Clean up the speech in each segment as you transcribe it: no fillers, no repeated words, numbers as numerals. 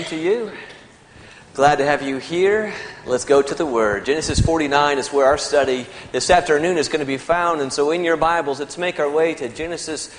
to you. Glad to have you here. Let's go to the Word. Genesis 49 is where our study this afternoon is going to be found. And so in your Bibles, let's make our way to Genesis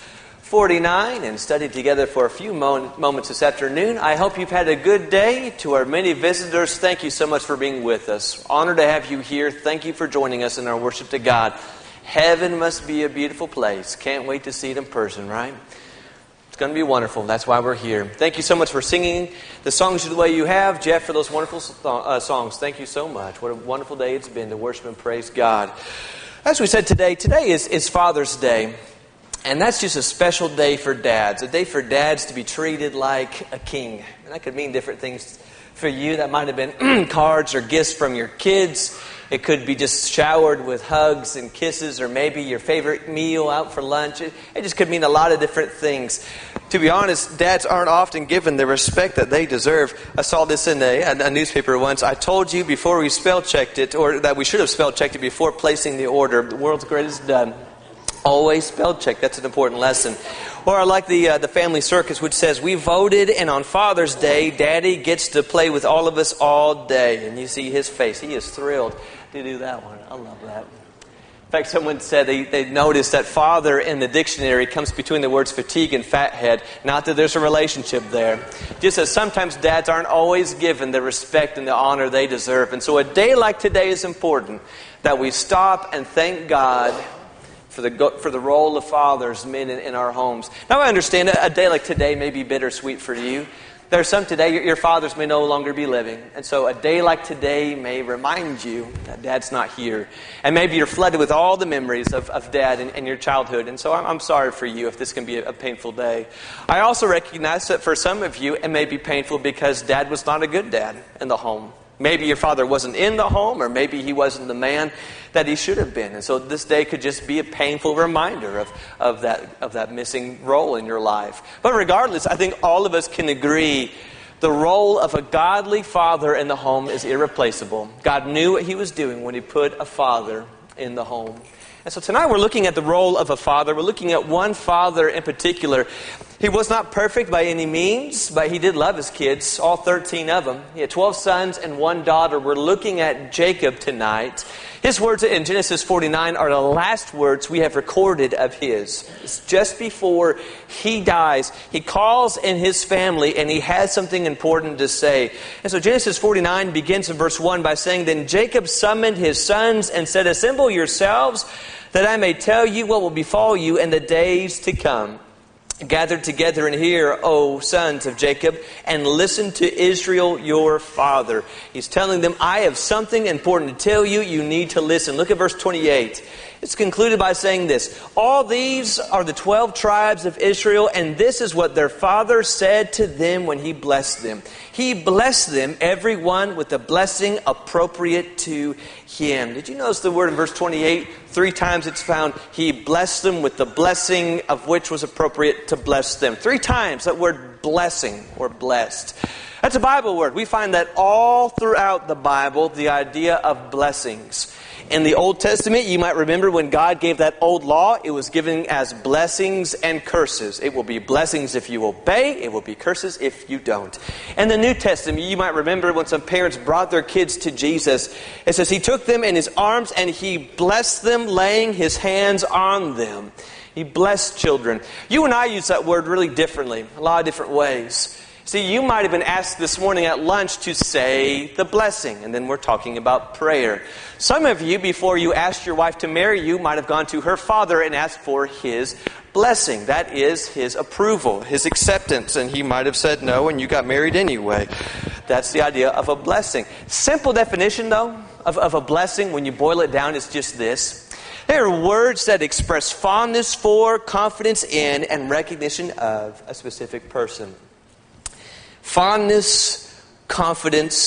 49 and study together for a few moments this afternoon. I hope you've had a good day. To our many visitors, thank you so much for being with us. Honored to have you here. Thank you for joining us in our worship to God. Heaven must be a beautiful place. Can't wait to see it in person, right? It's going to be wonderful. That's why we're here. Thank you so much for singing the songs the way you have. Jeff, for those wonderful songs. Thank you so much. What a wonderful day it's been to worship and praise God. As we said today is Father's Day. And that's just a special day for dads. A day for dads to be treated like a king. And that could mean different things for you. That might have been cards or gifts from your kids. It could be just showered with hugs and kisses, or maybe your favorite meal out for lunch. It just could mean a lot of different things. To be honest, dads aren't often given the respect that they deserve. I saw this in a newspaper once. I told you before we spell checked it, or that we should have spell checked it before placing the order. The world's greatest done. Always spell check. That's an important lesson. Or I like the Family Circus, which says, we voted, and on Father's Day, Daddy gets to play with all of us all day. And you see his face. He is thrilled to do that one. I love that. In fact, someone said they noticed that father in the dictionary comes between the words fatigue and fathead. Not that there's a relationship there. Just as sometimes dads aren't always given the respect and the honor they deserve. And so a day like today is important, that we stop and thank God for the role of fathers, men in our homes. Now I understand a day like today may be bittersweet for you. There are some today, your fathers may no longer be living. And so a day like today may remind you that Dad's not here. And maybe you're flooded with all the memories of Dad in your childhood. And so I'm sorry for you if this can be a painful day. I also recognize that for some of you it may be painful because Dad was not a good dad in the home. Maybe your father wasn't in the home, or maybe he wasn't the man that he should have been. And so this day could just be a painful reminder of that missing role in your life. But regardless, I think all of us can agree the role of a godly father in the home is irreplaceable. God knew what he was doing when he put a father in the home. And so tonight we're looking at the role of a father. We're looking at one father in particular. He was not perfect by any means, but he did love his kids, all 13 of them. He had 12 sons and one daughter. We're looking at Jacob tonight. His words in Genesis 49 are the last words we have recorded of his. It's just before he dies. He calls in his family and he has something important to say. And so Genesis 49 begins in verse 1 by saying, Then Jacob summoned his sons and said, Assemble yourselves, that I may tell you what will befall you in the days to come. Gather together and hear, O sons of Jacob, and listen to Israel your father. He's telling them, I have something important to tell you. You need to listen. Look at verse 28. It's concluded by saying this. All these are the 12 tribes of Israel, and this is what their father said to them when he blessed them. He blessed them, everyone, with a blessing appropriate to him. Did you notice the word in verse 28? 3 times it's found, he blessed them with the blessing of which was appropriate to bless them. 3 times that word blessing or blessed. That's a Bible word. We find that all throughout the Bible, the idea of blessings. In the Old Testament, you might remember when God gave that old law, it was given as blessings and curses. It will be blessings if you obey. It will be curses if you don't. In the New Testament, you might remember when some parents brought their kids to Jesus. It says he took them in his arms and he blessed them, laying his hands on them. He blessed children. You and I use that word really differently, a lot of different ways. See, you might have been asked this morning at lunch to say the blessing, and then we're talking about prayer. Some of you, before you asked your wife to marry you, might have gone to her father and asked for his blessing. That is his approval, his acceptance, and he might have said no, and you got married anyway. That's the idea of a blessing. Simple definition, though, of a blessing, when you boil it down, is just this. They are words that express fondness for, confidence in, and recognition of a specific person. Fondness, confidence,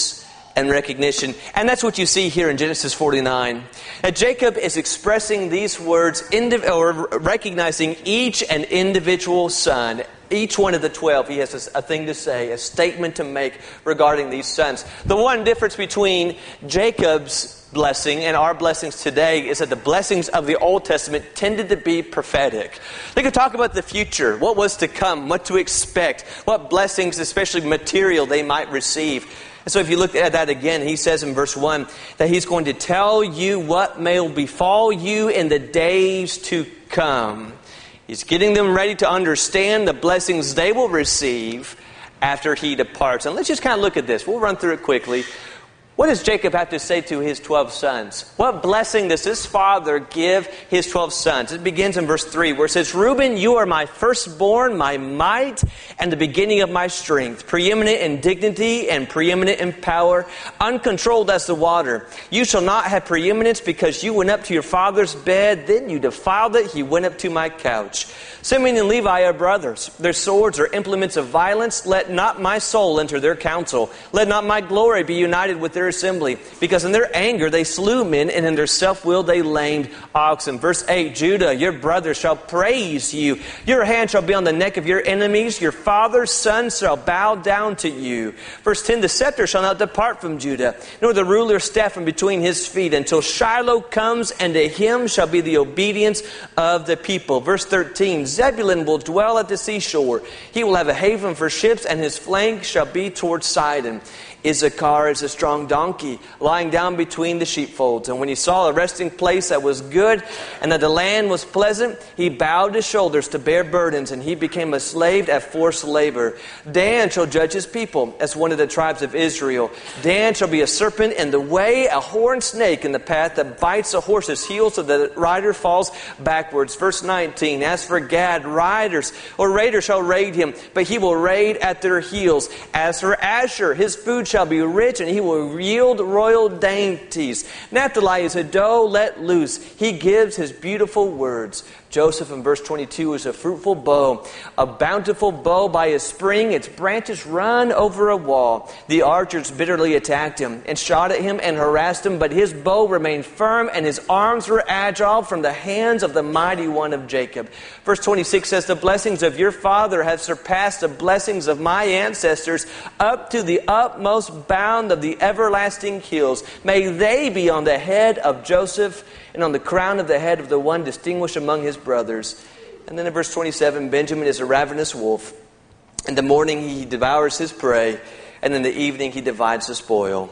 and recognition. And that's what you see here in Genesis 49. That Jacob is expressing these words, or recognizing each and individual son. Each one of the 12, he has a thing to say, a statement to make regarding these sons. The one difference between Jacob's blessing and our blessings today is that the blessings of the Old Testament tended to be prophetic. They could talk about the future, what was to come, what to expect, what blessings, especially material, they might receive. And so if you look at that again, he says in verse 1 that he's going to tell you what may befall you in the days to come. He's getting them ready to understand the blessings they will receive after he departs. And let's just kind of look at this. We'll run through it quickly. What does Jacob have to say to his 12 sons? What blessing does his father give his 12 sons? It begins in verse 3 where it says, Reuben, you are my firstborn, my might, and the beginning of my strength, preeminent in dignity and preeminent in power, uncontrolled as the water. You shall not have preeminence because you went up to your father's bed, then you defiled it, he went up to my couch. Simeon and Levi are brothers. Their swords are implements of violence. Let not my soul enter their council. Let not my glory be united with their assembly. Because in their anger they slew men, and in their self-will they lamed oxen. Verse 8, Judah, your brothers shall praise you. Your hand shall be on the neck of your enemies. Your father's sons shall bow down to you. Verse 10, the scepter shall not depart from Judah, nor the ruler's staff from between his feet, until Shiloh comes, and to him shall be the obedience of the people. Verse 13, Zebulun will dwell at the seashore. He will have a haven for ships, and his flank shall be towards Sidon. Issachar is a strong donkey, lying down between the sheepfolds. And when he saw a resting place that was good, and that the land was pleasant, he bowed his shoulders to bear burdens, and he became a slave at forced labor. Dan shall judge his people as one of the tribes of Israel. Dan shall be a serpent in the way, a horned snake in the path that bites a horse's heel so that the rider falls backwards. Verse 19, as for Gad, raiders shall raid him, but he will raid at their heels. As for Asher, his food shall be rich, and he will yield royal dainties. Naphtali is a doe let loose. He gives his beautiful words. Joseph in verse 22 is a fruitful bow, a bountiful bow by a spring. Its branches run over a wall. The archers bitterly attacked him and shot at him and harassed him, but his bow remained firm and his arms were agile from the hands of the mighty one of Jacob. Verse 26 says, the blessings of your father have surpassed the blessings of my ancestors up to the utmost bound of the everlasting hills. May they be on the head of Joseph and on the crown of the head of the one distinguished among his brothers. And then in verse 27, Benjamin is a ravenous wolf. In the morning he devours his prey, and in the evening he divides the spoil.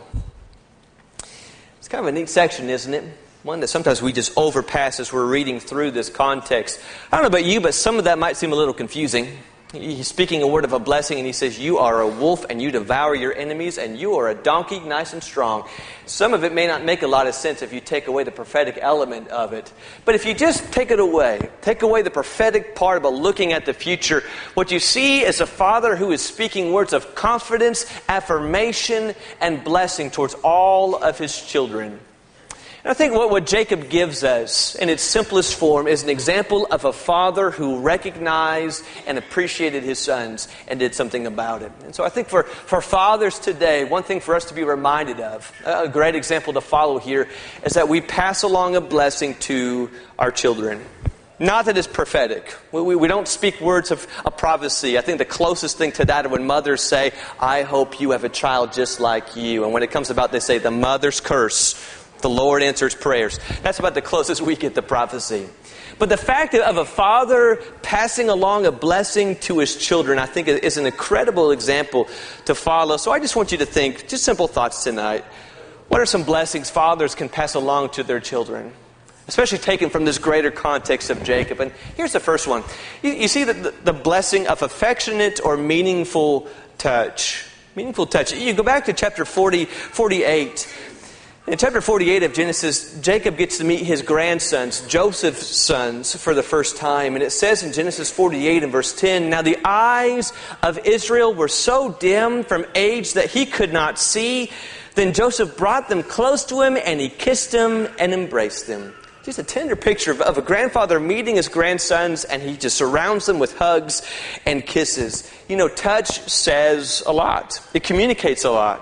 It's kind of a neat section, isn't it? One that sometimes we just overpass as we're reading through this context. I don't know about you, but some of that might seem a little confusing. He's speaking a word of a blessing, and he says, you are a wolf and you devour your enemies, and you are a donkey, nice and strong. Some of it may not make a lot of sense if you take away the prophetic element of it. But if you just take away the prophetic part about looking at the future, what you see is a father who is speaking words of confidence, affirmation, and blessing towards all of his children. And I think what Jacob gives us in its simplest form is an example of a father who recognized and appreciated his sons and did something about it. And so I think for fathers today, one thing for us to be reminded of, a great example to follow here, is that we pass along a blessing to our children. Not that it's prophetic. We don't speak words of prophecy. I think the closest thing to that is when mothers say, I hope you have a child just like you. And when it comes about, they say, the mother's curse. The Lord answers prayers. That's about the closest we get to prophecy. But the fact of a father passing along a blessing to his children, I think, is an incredible example to follow. So I just want you to think, just simple thoughts tonight. What are some blessings fathers can pass along to their children? Especially taken from this greater context of Jacob. And here's the first one. You see the blessing of affectionate or meaningful touch. Meaningful touch. You go back to chapter 48. In chapter 48 of Genesis, Jacob gets to meet his grandsons, Joseph's sons, for the first time. And it says in Genesis 48 and verse 10, now the eyes of Israel were so dim from age that he could not see. Then Joseph brought them close to him, and he kissed them and embraced them. Just a tender picture of a grandfather meeting his grandsons, and he just surrounds them with hugs and kisses. You know, touch says a lot. It communicates a lot.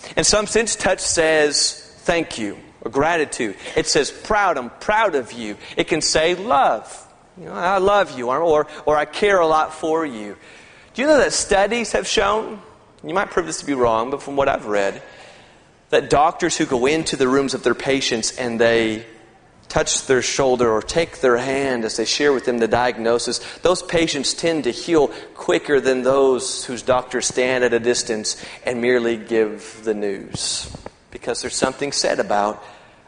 In some sense, touch says thank you or gratitude. It says proud, I'm proud of you. It can say love. I love you, or I care a lot for you. Do you know that studies have shown, you might prove this to be wrong, but from what I've read, that doctors who go into the rooms of their patients and they touch their shoulder or take their hand as they share with them the diagnosis, those patients tend to heal quicker than those whose doctors stand at a distance and merely give the news. Because there's something said about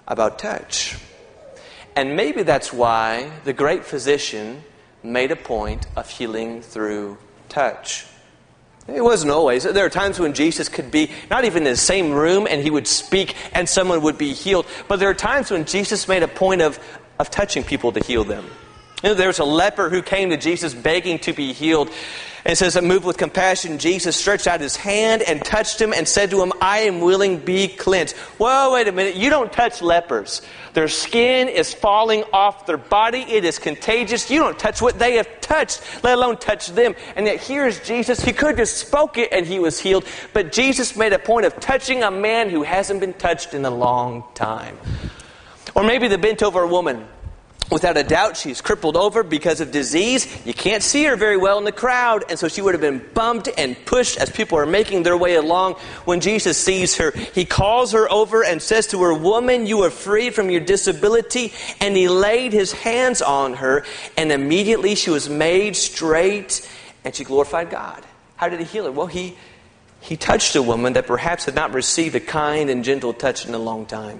touch. And maybe that's why the great physician made a point of healing through touch. It wasn't always. There are times when Jesus could be not even in the same room and he would speak and someone would be healed. But there are times when Jesus made a point of touching people to heal them. There was a leper who came to Jesus begging to be healed. And it says that moved with compassion, Jesus stretched out his hand and touched him and said to him, I am willing, be cleansed. Whoa, wait a minute. You don't touch lepers. Their skin is falling off their body. It is contagious. You don't touch what they have touched, let alone touch them. And yet here's Jesus. He could have just spoke it and he was healed. But Jesus made a point of touching a man who hasn't been touched in a long time. Or maybe the bent over woman. Without a doubt, she's crippled over because of disease. You can't see her very well in the crowd. And so she would have been bumped and pushed as people are making their way along. When Jesus sees her, he calls her over and says to her, Woman, you are freed from your disability. And he laid his hands on her. And immediately she was made straight and she glorified God. How did he heal her? Well, he touched a woman that perhaps had not received a kind and gentle touch in a long time.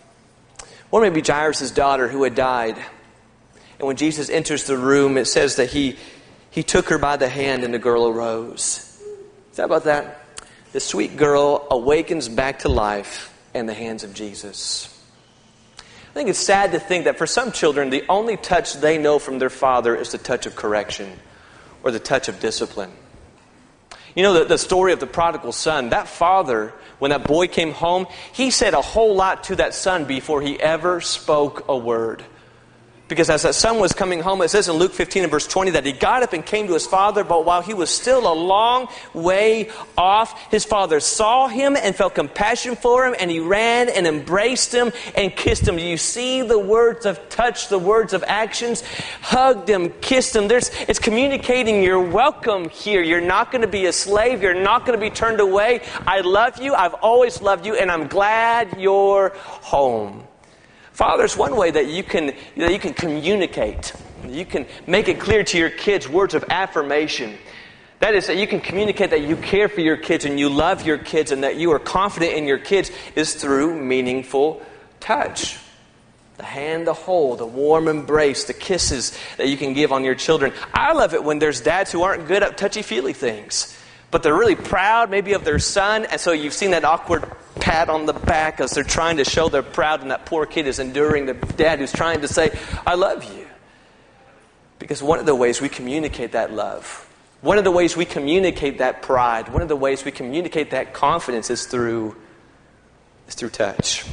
Or maybe Jairus' daughter who had died. And when Jesus enters the room, it says that he took her by the hand and the girl arose. Is that about that? The sweet girl awakens back to life in the hands of Jesus. I think it's sad to think that for some children, the only touch they know from their father is the touch of correction or the touch of discipline. You know the story of the prodigal son. That father, when that boy came home, he said a whole lot to that son before he ever spoke a word. Because as that son was coming home, it says in Luke 15 and verse 20 that he got up and came to his father, but while he was still a long way off, his father saw him and felt compassion for him, and he ran and embraced him and kissed him. Do you see the words of touch, the words of actions? Hugged him, kissed him. It's communicating you're welcome here. You're not going to be a slave. You're not going to be turned away. I love you. I've always loved you, and I'm glad you're home. Father's one way that you can communicate. You can make it clear to your kids words of affirmation. That is, that you can communicate that you care for your kids and you love your kids and that you are confident in your kids is through meaningful touch. The hand to hold, the warm embrace, the kisses that you can give on your children. I love it when there's dads who aren't good at touchy-feely things, but they're really proud maybe of their son, and so you've seen that awkward pat on the back as they're trying to show they're proud, and that poor kid is enduring the dad who's trying to say, I love you. Because one of the ways we communicate that love, one of the ways we communicate that pride, one of the ways we communicate that confidence is through touch.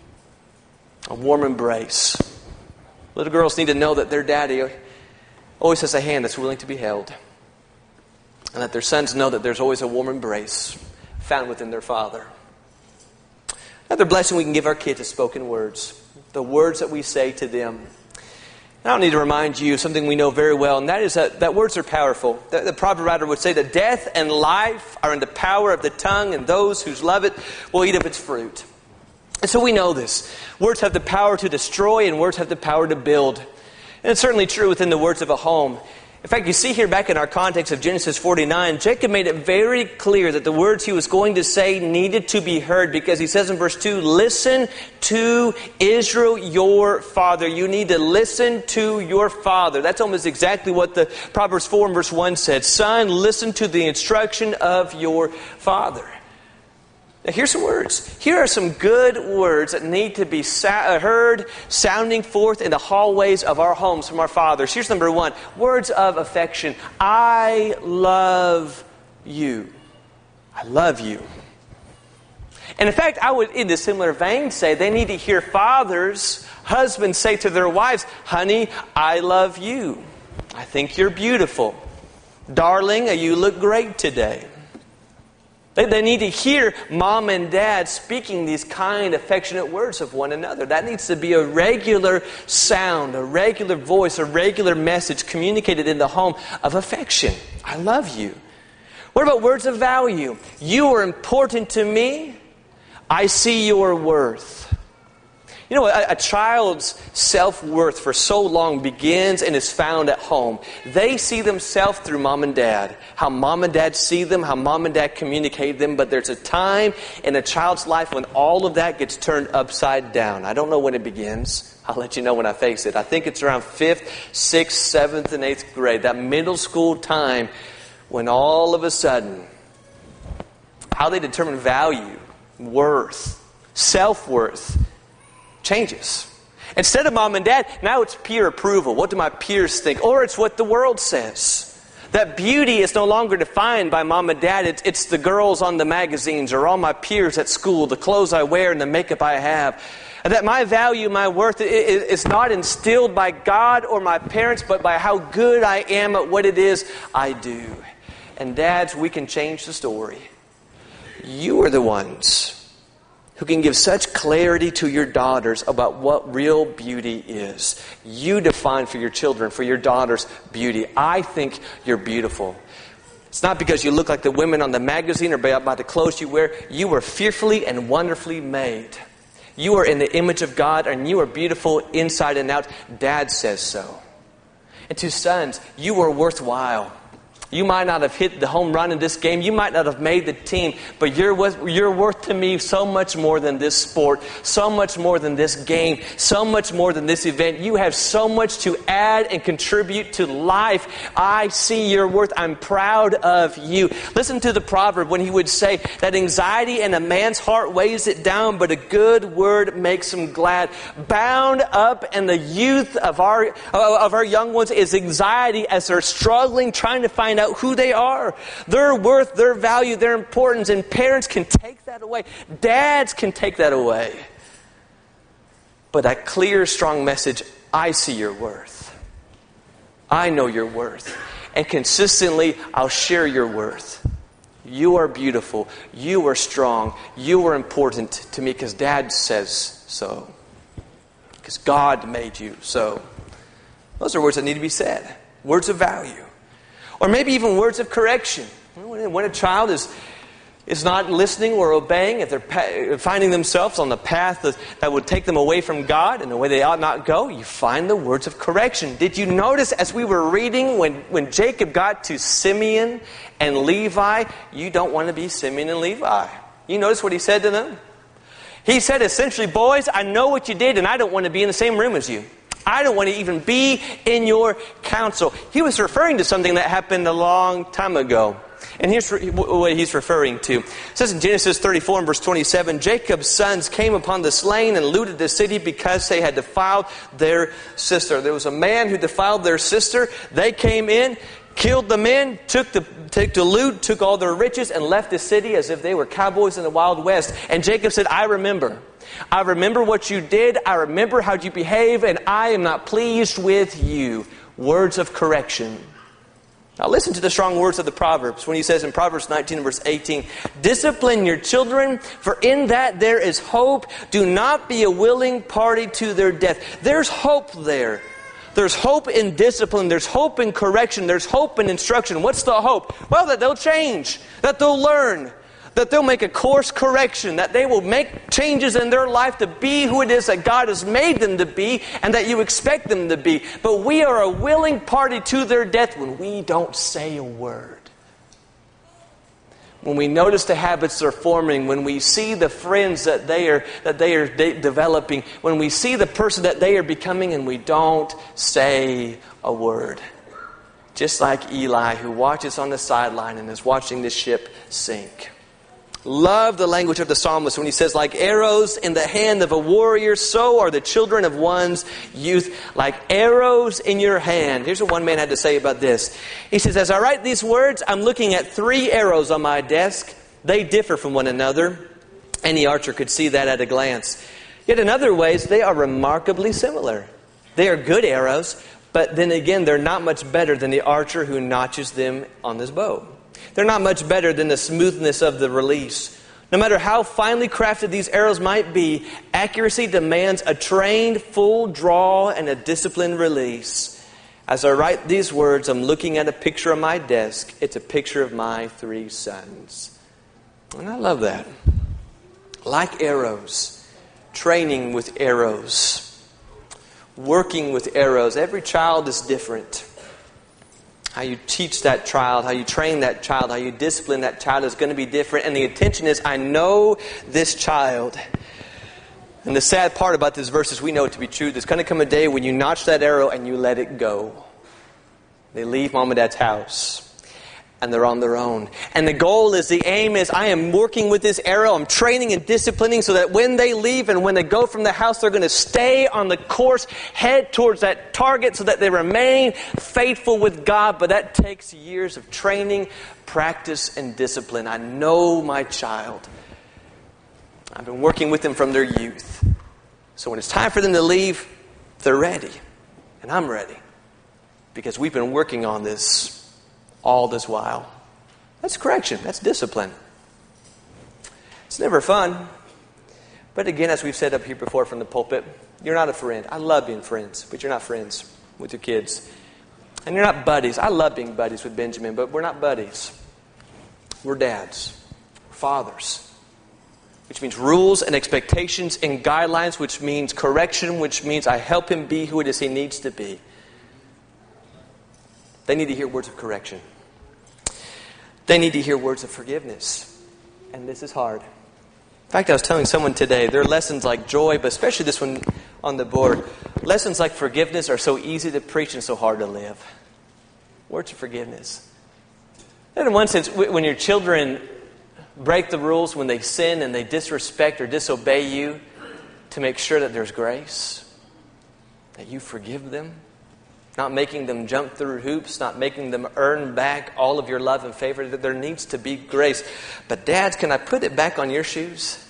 A warm embrace. Little girls need to know that their daddy always has a hand that's willing to be held. And that their sons know that there's always a warm embrace found within their father. Another blessing we can give our kids is spoken words. The words that we say to them. I don't need to remind you of something we know very well, and that is that words are powerful. The proverb writer would say that death and life are in the power of the tongue, and those who love it will eat of its fruit. And so we know this. Words have the power to destroy, and words have the power to build. And it's certainly true within the words of a home. In fact, you see here back in our context of Genesis 49, Jacob made it very clear that the words he was going to say needed to be heard, because he says in verse 2, listen to Israel, your father. You need to listen to your father. That's almost exactly what the Proverbs 4 and verse 1 said. Son, listen to the instruction of your father. Now here's some words. Here are some good words that need to be heard, sounding forth in the hallways of our homes from our fathers. Here's number one. Words of affection. I love you. I love you. And in fact, I would, in a similar vein, say they need to hear fathers, husbands say to their wives, honey, I love you. I think you're beautiful. Darling, you look great today. They need to hear mom and dad speaking these kind, affectionate words of one another. That needs to be a regular sound, a regular voice, a regular message communicated in the home of affection. I love you. What about words of value? You are important to me. I see your worth. You know, a child's self-worth for so long begins and is found at home. They see themselves through mom and dad. How mom and dad see them, how mom and dad communicate them. But there's a time in a child's life when all of that gets turned upside down. I don't know when it begins. I'll let you know when I face it. I think it's around 5th, 6th, 7th, and 8th grade. That middle school time when all of a sudden, how they determine value, worth, self-worth, changes. Instead of mom and dad, now it's peer approval. What do my peers think? Or it's what the world says. That beauty is no longer defined by mom and dad. It's the girls on the magazines or all my peers at school, the clothes I wear and the makeup I have. And that my value, my worth is not instilled by God or my parents, but by how good I am at what it is I do. And dads, we can change the story. You are the ones who can give such clarity to your daughters about what real beauty is. You define for your children, for your daughters, beauty. I think you're beautiful. It's not because you look like the women on the magazine or by the clothes you wear. You were fearfully and wonderfully made. You are in the image of God and you are beautiful inside and out. Dad says so. And to sons, you are worthwhile. You might not have hit the home run in this game. You might not have made the team. But you're worth to me so much more than this sport. So much more than this game. So much more than this event. You have so much to add and contribute to life. I see your worth. I'm proud of you. Listen to the proverb when he would say that anxiety in a man's heart weighs it down, but a good word makes him glad. Bound up in the youth of our young ones is anxiety as they're struggling, trying to find out who they are, their worth, their value, their importance. And parents can take that away. Dads can take that away. But that clear, strong message, I see your worth. I know your worth. And consistently, I'll share your worth. You are beautiful. You are strong. You are important to me because Dad says so. Because God made you so. Those are words that need to be said. Words of value. Or maybe even words of correction. When a child is not listening or obeying, if they're finding themselves on the path that would take them away from God and the way they ought not go, you find the words of correction. Did you notice as we were reading when Jacob got to Simeon and Levi, you don't want to be Simeon and Levi. You notice what he said to them? He said essentially, boys, I know what you did and I don't want to be in the same room as you. I don't want to even be in your counsel. He was referring to something that happened a long time ago. And here's what he's referring to. It says in Genesis 34 and verse 27, Jacob's sons came upon the slain and looted the city because they had defiled their sister. There was a man who defiled their sister. They came in, killed the men, took the loot, took all their riches, and left the city as if they were cowboys in the Wild West. And Jacob said, I remember what you did. I remember how you behave, and I am not pleased with you. Words of correction. Now listen to the strong words of the Proverbs when he says in Proverbs 19 and verse 18, discipline your children, for in that there is hope. Do not be a willing party to their death. There's hope there. There's hope in discipline. There's hope in correction. There's hope in instruction. What's the hope? Well, that they'll change. That they'll learn. That they'll make a course correction. That they will make changes in their life to be who it is that God has made them to be and that you expect them to be. But we are a willing party to their death when we don't say a word. When we notice the habits they're forming, when we see the friends that they are developing, when we see the person that they are becoming and we don't say a word. Just like Eli who watches on the sideline and is watching the ship sink. Love the language of the psalmist when he says, like arrows in the hand of a warrior, so are the children of one's youth. Like arrows in your hand. Here's what one man had to say about this. He says, as I write these words, I'm looking at 3 arrows on my desk. They differ from one another. Any archer could see that at a glance. Yet in other ways, they are remarkably similar. They are good arrows, but then again, they're not much better than the archer who notches them on his bow. They're not much better than the smoothness of the release. No matter how finely crafted these arrows might be, accuracy demands a trained full draw and a disciplined release. As I write these words, I'm looking at a picture on my desk. It's a picture of my 3 sons. And I love that. Like arrows, training with arrows, working with arrows. Every child is different. How you teach that child, how you train that child, how you discipline that child is going to be different. And the intention is, I know this child. And the sad part about this verse is we know it to be true. There's going to come a day when you notch that arrow and you let it go. They leave mom and dad's house. And they're on their own. And the goal is, the aim is, I am working with this arrow. I'm training and disciplining so that when they leave and when they go from the house, they're going to stay on the course, head towards that target so that they remain faithful with God. But that takes years of training, practice, and discipline. I know my child. I've been working with them from their youth. So when it's time for them to leave, they're ready. And I'm ready. Because we've been working on this all this while. That's correction. That's discipline. It's never fun. But again, as we've said up here before from the pulpit, you're not a friend. I love being friends, but you're not friends with your kids. And you're not buddies. I love being buddies with Benjamin, but we're not buddies. We're dads. We're fathers. Which means rules and expectations and guidelines, which means correction, which means I help him be who it is he needs to be. They need to hear words of correction. They need to hear words of forgiveness. And this is hard. In fact, I was telling someone today, there are lessons like joy, but especially this one on the board. Lessons like forgiveness are so easy to preach and so hard to live. Words of forgiveness. And in one sense, when your children break the rules, when they sin and they disrespect or disobey you, to make sure that there's grace, that you forgive them. Not making them jump through hoops, not making them earn back all of your love and favor. That there needs to be grace. But dads, can I put it back on your shoes?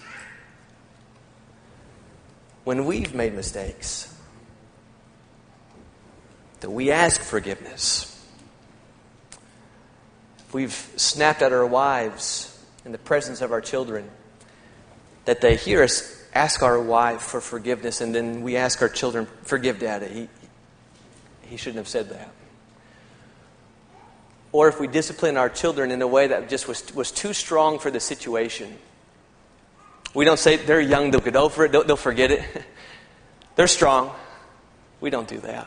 When we've made mistakes, that we ask forgiveness. If we've snapped at our wives in the presence of our children, that they hear us ask our wife for forgiveness, and then we ask our children, forgive Daddy. He shouldn't have said that. Or if we discipline our children in a way that just was too strong for the situation. We don't say, they're young, they'll get over it, they'll forget it. They're strong. We don't do that.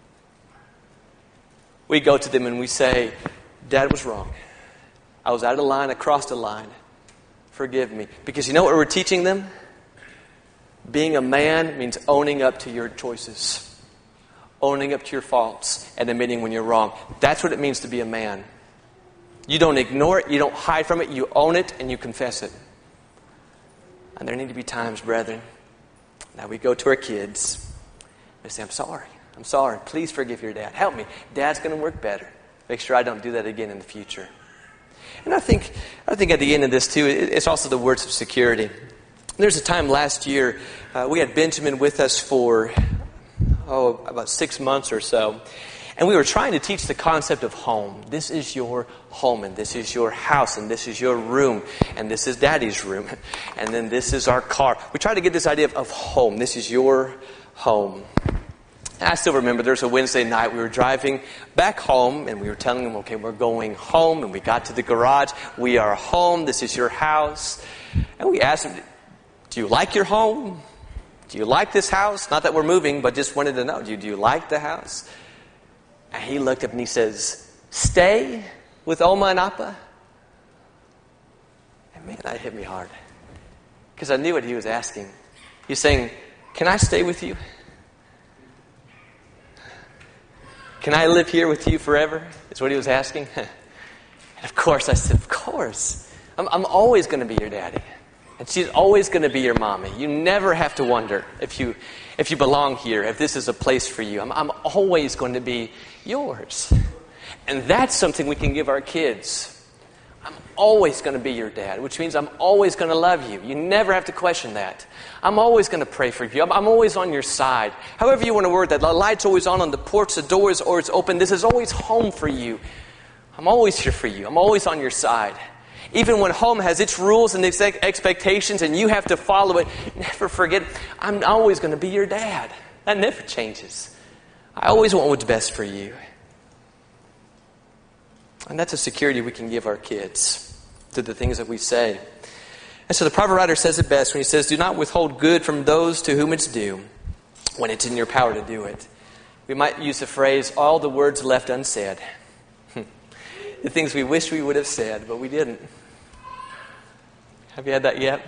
We go to them and we say, Dad was wrong. I was out of line, I crossed the line. Forgive me. Because you know what we're teaching them? Being a man means owning up to your choices. Owning up to your faults and admitting when you're wrong. That's what it means to be a man. You don't ignore it. You don't hide from it. You own it and you confess it. And there need to be times, brethren, that we go to our kids and say, I'm sorry. I'm sorry. Please forgive your dad. Help me. Dad's going to work better. Make sure I don't do that again in the future. And I think at the end of this too, it's also the words of security. There's a time last year, we had Benjamin with us for about 6 months or so. And we were trying to teach the concept of home. This is your home, and this is your house, and this is your room, and this is Daddy's room, and then this is our car. We tried to get this idea of home. This is your home. And I still remember there was a Wednesday night. We were driving back home, and we were telling them, okay, we're going home. And we got to the garage. We are home. This is your house. And we asked him, do you like your home? Do you like this house? Not that we're moving, but just wanted to know. Do you like the house? And he looked up and he says, stay with Oma and Appa? And man, that hit me hard. Because I knew what he was asking. He's saying, can I stay with you? Can I live here with you forever? Is what he was asking. And of course, I said, of course. I'm always going to be your daddy. And she's always going to be your mommy. You never have to wonder if you belong here, if this is a place for you. I'm always going to be yours. And that's something we can give our kids. I'm always going to be your dad, which means I'm always going to love you. You never have to question that. I'm always going to pray for you. I'm always on your side. However you want to word that. The light's always on the porch. The door is always open. This is always home for you. I'm always here for you. I'm always on your side. Even when home has its rules and its expectations and you have to follow it, never forget, I'm always going to be your dad. That never changes. I always want what's best for you. And that's a security we can give our kids through the things that we say. And so the proverb writer says it best when he says, do not withhold good from those to whom it's due when it's in your power to do it. We might use the phrase, all the words left unsaid. The things we wish we would have said, but we didn't. Have you had that yet?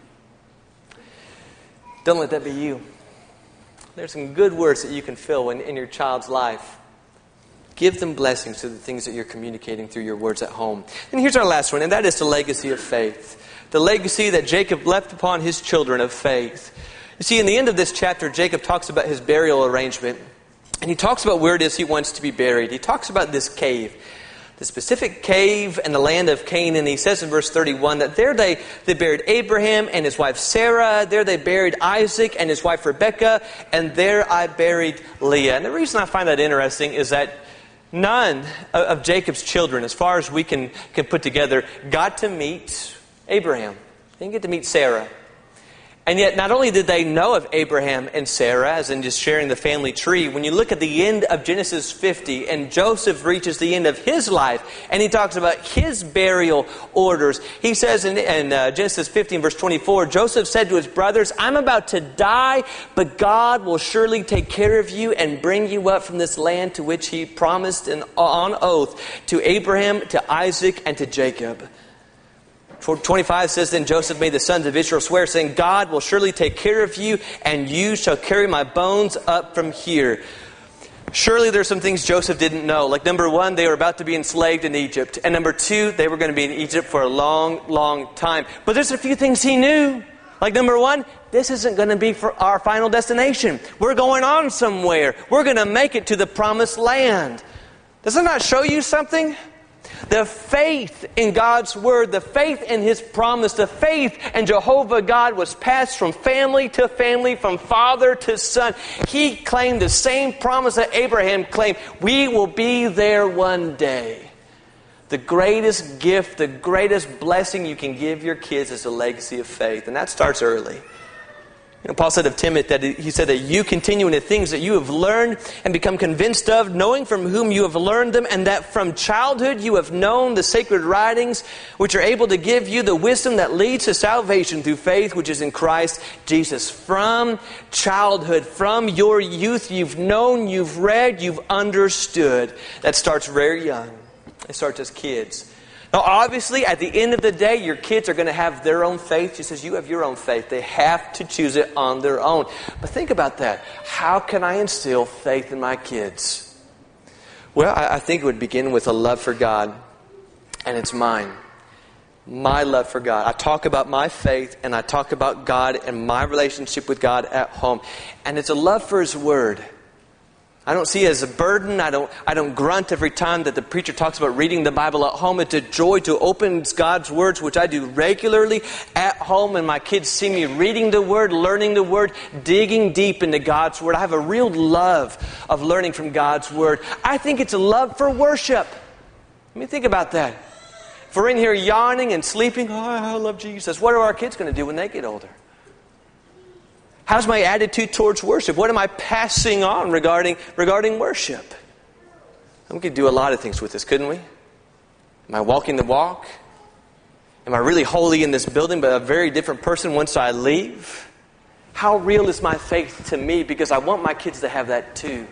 Don't let that be you. There's some good words that you can fill in your child's life. Give them blessings to the things that you're communicating through your words at home. And here's our last one, and that is the legacy of faith. The legacy that Jacob left upon his children of faith. You see, in the end of this chapter, Jacob talks about his burial arrangement. And he talks about where it is he wants to be buried. He talks about this cave. The specific cave in the land of Canaan. He says in verse 31 that there they buried Abraham and his wife Sarah. There they buried Isaac and his wife Rebekah. And there I buried Leah. And the reason I find that interesting is that none of Jacob's children, as far as we can put together, got to meet Abraham. They didn't get to meet Sarah. And yet, not only did they know of Abraham and Sarah, as in just sharing the family tree, when you look at the end of Genesis 50, and Joseph reaches the end of his life, and he talks about his burial orders. He says in Genesis 50, verse 24, Joseph said to his brothers, I'm about to die, but God will surely take care of you and bring you up from this land to which he promised on oath to Abraham, to Isaac, and to Jacob. 25 says, then Joseph made the sons of Israel swear, saying, God will surely take care of you, and you shall carry my bones up from here. Surely there's some things Joseph didn't know. Like number one, they were about to be enslaved in Egypt. And number two, they were going to be in Egypt for a long, long time. But there's a few things he knew. Like number one, this isn't going to be for our final destination. We're going on somewhere. We're going to make it to the promised land. Does that not show you something? The faith in God's Word, the faith in His promise, the faith in Jehovah God was passed from family to family, from father to son. He claimed the same promise that Abraham claimed. We will be there one day. The greatest gift, the greatest blessing you can give your kids is a legacy of faith. And that starts early. Paul said of Timothy that he said that you continue in the things that you have learned and become convinced of, knowing from whom you have learned them, and that from childhood you have known the sacred writings, which are able to give you the wisdom that leads to salvation through faith, which is in Christ Jesus. From childhood, from your youth, you've known, you've read, you've understood. That starts very young. It starts as kids. Now, obviously, at the end of the day, your kids are going to have their own faith, just as you have your own faith. They have to choose it on their own. But think about that. How can I instill faith in my kids? Well, I think it would begin with a love for God, and it's mine. My love for God. I talk about my faith, and I talk about God and my relationship with God at home. And it's a love for His Word. I don't see it as a burden. I don't grunt every time that the preacher talks about reading the Bible at home. It's a joy to open God's words, which I do regularly at home. And my kids see me reading the Word, learning the Word, digging deep into God's Word. I have a real love of learning from God's Word. I think it's a love for worship. Let me think about that. If we're in here yawning and sleeping, oh, I love Jesus. What are our kids going to do when they get older? How's my attitude towards worship? What am I passing on regarding worship? And we could do a lot of things with this, couldn't we? Am I walking the walk? Am I really holy in this building, but a very different person once I leave? How real is my faith to me? Because I want my kids to have that too.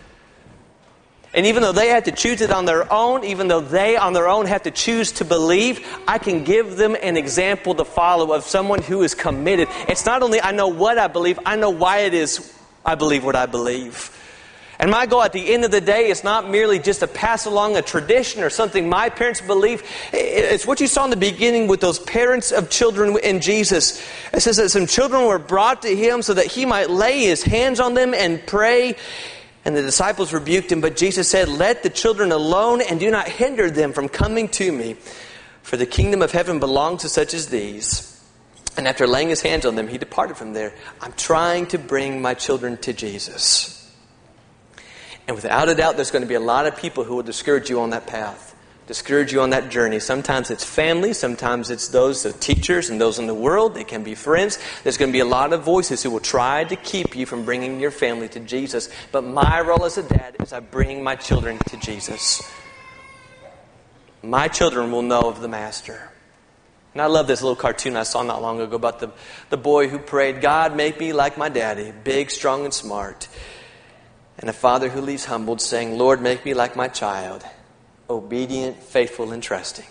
And even though they have to choose it on their own, even though they on their own have to choose to believe, I can give them an example to follow of someone who is committed. It's not only I know what I believe, I know why it is I believe what I believe. And my goal at the end of the day is not merely just to pass along a tradition or something my parents believe. It's what you saw in the beginning with those parents of children in Jesus. It says that some children were brought to Him so that He might lay His hands on them and pray. And the disciples rebuked Him, but Jesus said, let the children alone and do not hinder them from coming to me. For the kingdom of heaven belongs to such as these. And after laying His hands on them, He departed from there. I'm trying to bring my children to Jesus. And without a doubt, there's going to be a lot of people who will discourage you on that path. discourage you on that journey. Sometimes it's family, sometimes it's those the teachers and those in the world. They can be friends. There's going to be a lot of voices who will try to keep you from bringing your family to Jesus. But my role as a dad is I bring my children to Jesus. My children will know of the Master. And I love this little cartoon I saw not long ago about the boy who prayed, God, make me like my daddy, big, strong, and smart. And a father who leaves humbled, saying, Lord, make me like my child, obedient, faithful, and trusting.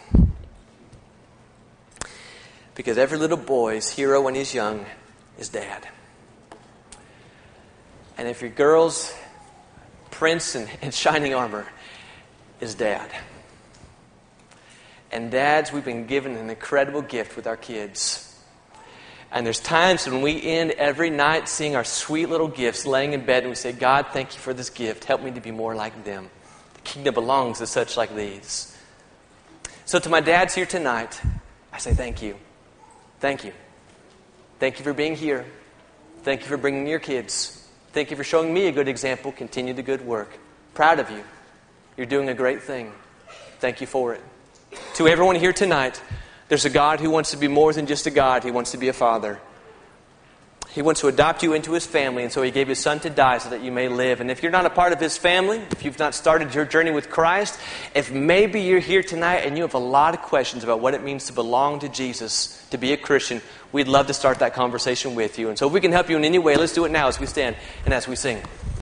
Because every little boy's hero when he's young is dad. And if your girl's prince in shining armor is dad. And dads, we've been given an incredible gift with our kids. And there's times when we end every night seeing our sweet little gifts laying in bed and we say, God, thank you for this gift. Help me to be more like them. The kingdom belongs to such like these. So to my dads here tonight, I say thank you. Thank you. Thank you for being here. Thank you for bringing your kids. Thank you for showing me a good example. Continue the good work. Proud of you. You're doing a great thing. Thank you for it. To everyone here tonight, there's a God who wants to be more than just a God. He wants to be a father. He wants to adopt you into His family, and so He gave His Son to die so that you may live. And if you're not a part of His family, if you've not started your journey with Christ, if maybe you're here tonight and you have a lot of questions about what it means to belong to Jesus, to be a Christian, we'd love to start that conversation with you. And so if we can help you in any way, let's do it now as we stand and as we sing.